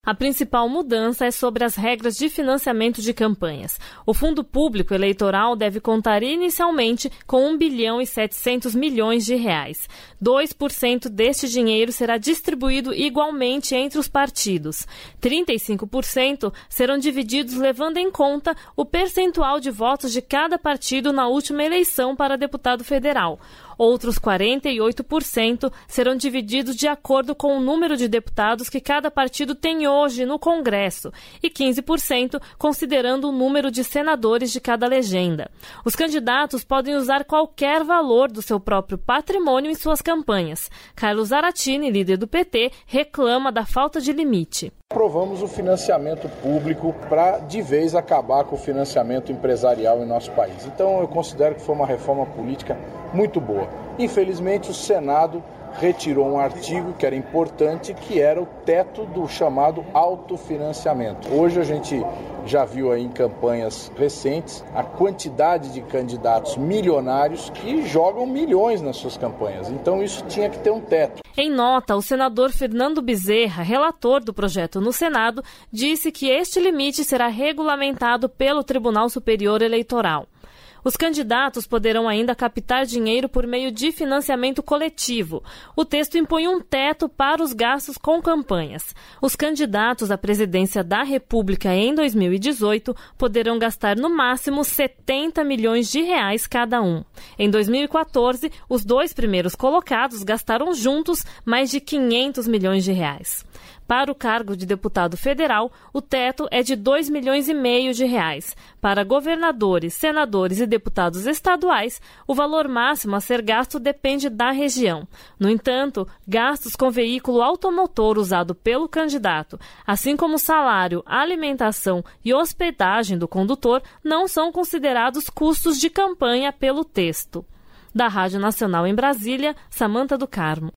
A principal mudança é sobre as regras de financiamento de campanhas. O Fundo Público Eleitoral deve contar inicialmente com 1 bilhão e 700 milhões de reais. 2% deste dinheiro será distribuído igualmente entre os partidos. 35% serão divididos levando em conta o percentual de votos de cada partido na última eleição para deputado federal. Outros 48% serão divididos de acordo com o número de deputados que cada partido tem hoje no Congresso e 15% considerando o número de senadores de cada legenda. Os candidatos podem usar qualquer valor do seu próprio patrimônio em suas campanhas. Carlos Zaratini, líder do PT, reclama da falta de limite. Aprovamos o financiamento público para de vez acabar com o financiamento empresarial em nosso país. Então eu considero que foi uma reforma política muito boa. Infelizmente o Senado retirou um artigo que era importante, que era o teto do chamado autofinanciamento. Hoje a gente já viu aí em campanhas recentes a quantidade de candidatos milionários que jogam milhões nas suas campanhas. Então isso tinha que ter um teto. Em nota, o senador Fernando Bezerra, relator do projeto no Senado, disse que este limite será regulamentado pelo Tribunal Superior Eleitoral. Os candidatos poderão ainda captar dinheiro por meio de financiamento coletivo. O texto impõe um teto para os gastos com campanhas. Os candidatos à presidência da República em 2018 poderão gastar no máximo 70 milhões de reais cada um. Em 2014, os dois primeiros colocados gastaram juntos mais de 500 milhões de reais. Para o cargo de deputado federal, o teto é de 2,5 milhões de reais. Para governadores, senadores e deputados estaduais, o valor máximo a ser gasto depende da região. No entanto, gastos com veículo automotor usado pelo candidato, assim como salário, alimentação e hospedagem do condutor, não são considerados custos de campanha pelo texto. Da Rádio Nacional em Brasília, Samanta do Carmo.